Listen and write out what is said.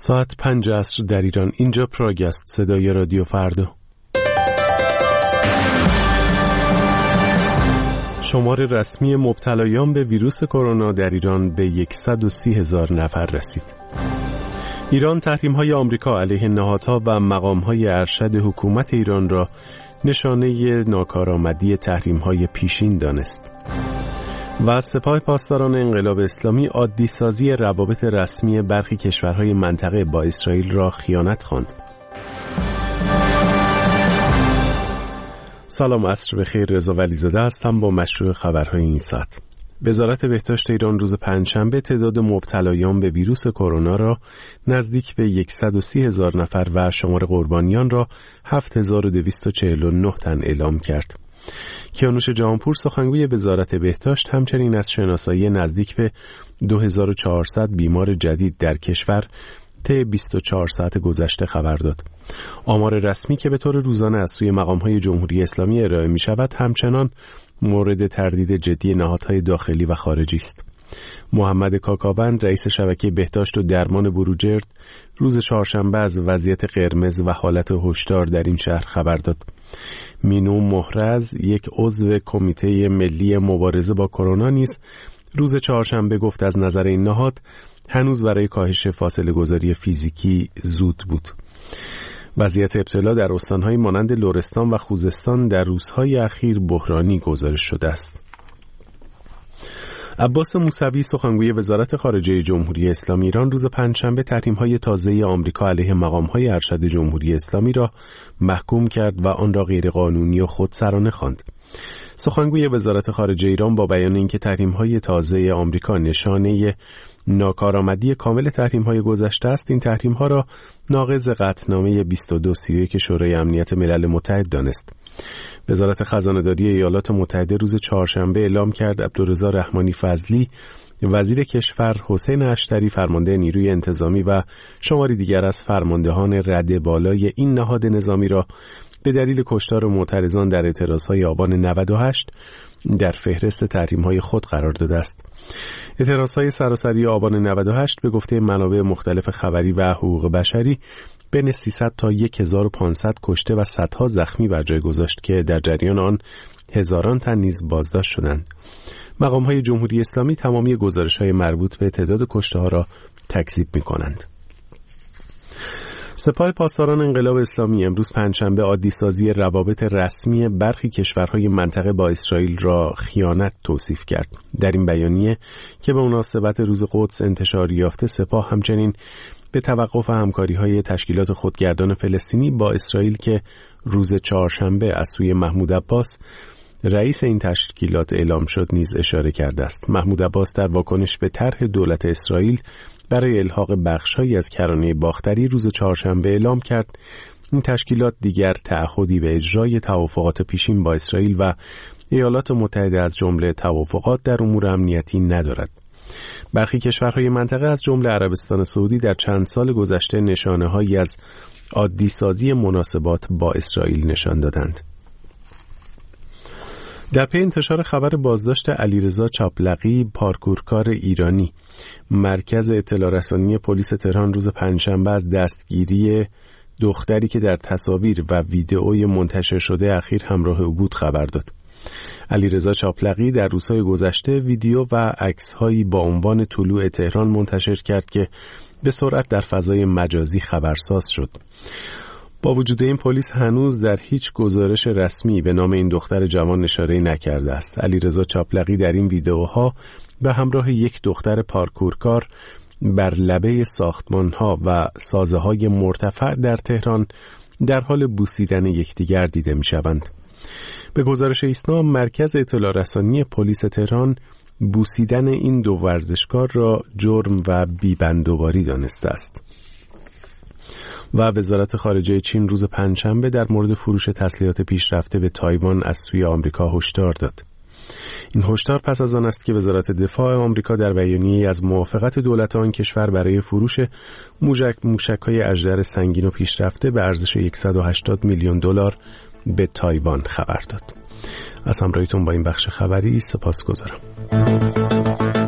ساعت 5 عصر در ایران. اینجا پراگ است، صدای رادیو فردا. شمار رسمی مبتلایان به ویروس کرونا در ایران به 130,000 نفر رسید. ایران تحریم‌های آمریکا علیه نهادها و مقام‌های ارشد حکومت ایران را نشانه ناکارآمدی تحریم‌های پیشین دانست. و سپاه پاسداران انقلاب اسلامی عادی سازی روابط رسمی برخی کشورهای منطقه با اسرائیل را خیانت خواند. سلام، عصر بخیر. رضا ولیزاده هستم با مشروع خبرهای این ساعت. وزارت بهداشت ایران روز پنجشنبه تعداد مبتلایان به ویروس کرونا را نزدیک به 130,000 نفر و شمار قربانیان را 7,249 تن اعلام کرد. کیانوش جهانپور سخنگوی وزارت بهداشت همچنین از شناسایی نزدیک به 2400 بیمار جدید در کشور طی 24 ساعت گذشته خبر داد. آمار رسمی که به طور روزانه از سوی مقام‌های جمهوری اسلامی ارائه می‌شود همچنان مورد تردید جدی نهادهای داخلی و خارجی است. محمد کاکاوند رئیس شبکه بهداشت و درمان بروجرد روز چهارشنبه از وضعیت قرمز و حالت هشدار در این شهر خبر داد. مینو محرز، یک عضو کمیته ملی مبارزه با کرونا نیز روز چهارشنبه گفت از نظر این نهاد هنوز برای کاهش فاصله گذاری فیزیکی زود بود. وضعیت ابتلا در استان‌های مانند لرستان و خوزستان در روزهای اخیر بحرانی گزارش شده است. عباس موسوی سخنگوی وزارت خارجه جمهوری اسلامی ایران روز پنجشنبه تحریم‌های تازه آمریکا علیه مقام‌های ارشد جمهوری اسلامی را محکوم کرد و آن را غیرقانونی و خودسرانه خواند. سخنگوی وزارت خارجه ایران با بیان اینکه تحریم‌های تازه آمریکا نشانه ناکارآمدی کامل تحریم‌های گذشته است، این تحریم‌ها را ناقض قطعنامه 2231 شورای امنیت ملل متحد دانست. وزارت خزانه‌داری ایالات متحده روز چهارشنبه اعلام کرد عبدالرضا رحمانی فضلی، وزیر کشور، حسین اشتری فرمانده نیروی انتظامی و شماری دیگر از فرماندهان رده بالای این نهاد نظامی را به دلیل کشتار معترضان در اعتراضهای آبان 98 در فهرست تحریم‌های خود قرار داده است. اعتراضهای سراسری آبان 98 به گفته منابع مختلف خبری و حقوق بشری بین 300 تا 1500 کشته و صدها زخمی بر جای گذاشت که در جریان آن هزاران تن نیز بازداشت شدند. مقام‌های جمهوری اسلامی تمامی گزارش‌های مربوط به تعداد کشته‌ها را تکذیب می‌کنند. سپاه پاسداران انقلاب اسلامی امروز پنجشنبه عادی سازی روابط رسمی برخی کشورهای منطقه با اسرائیل را خیانت توصیف کرد. در این بیانیه که به مناسبت روز قدس انتشار یافته، سپاه همچنین به توقف همکاری‌های تشکیلات خودگردان فلسطینی با اسرائیل که روز چهارشنبه از سوی محمود عباس رئیس این تشکیلات اعلام شد نیز اشاره کرده است. محمود عباس در واکنش به طرح دولت اسرائیل برای الحاق بخش‌هایی از کرانه باختری روز چهارشنبه اعلام کرد این تشکیلات دیگر تعهدی به اجرای توافقات پیشین با اسرائیل و ایالات متحده از جمله توافقات در امور امنیتی ندارد. برخی کشورهای منطقه از جمله عربستان سعودی در چند سال گذشته نشانه‌هایی از عادی سازی مناسبات با اسرائیل نشان دادند. در پی انتشار خبر بازداشت علیرضا چاپلقی، پارکورکار ایرانی، مرکز اطلاع رسانی پلیس تهران روز پنجشنبه از دستگیری دختری که در تصاویر و ویدئوی منتشر شده اخیر همراه او بود خبر داد. علیرضا چاپلقی در روزهای گذشته ویدیو و عکس‌هایی با عنوان طلوع تهران منتشر کرد که به سرعت در فضای مجازی خبرساز شد. با وجود این پلیس هنوز در هیچ گزارش رسمی به نام این دختر جوان اشاره‌ای نکرده است. علیرضا چاپلقی در این ویدئوها به همراه یک دختر پارکورکار بر لبه ساختمان‌ها و سازه‌های مرتفع در تهران در حال بوسیدن یکدیگر دیده می‌شوند. به گزارش ایسنا، مرکز اطلاع رسانی پلیس تهران بوسیدن این دو ورزشکار را جرم و بی‌بندوباری دانسته است. و وزارت خارجه چین روز پنجشنبه در مورد فروش تسلیحات پیشرفته به تایوان از سوی آمریکا هشدار داد. این هشدار پس از آن است که وزارت دفاع آمریکا در بیانیه‌ای از موافقت دولت آن کشور برای فروش موشک‌های اژدر سنگین و پیشرفته به ارزش 180 میلیون دلار به تایوان خبر داد. از همراهیتون با این بخش خبری سپاسگزارم.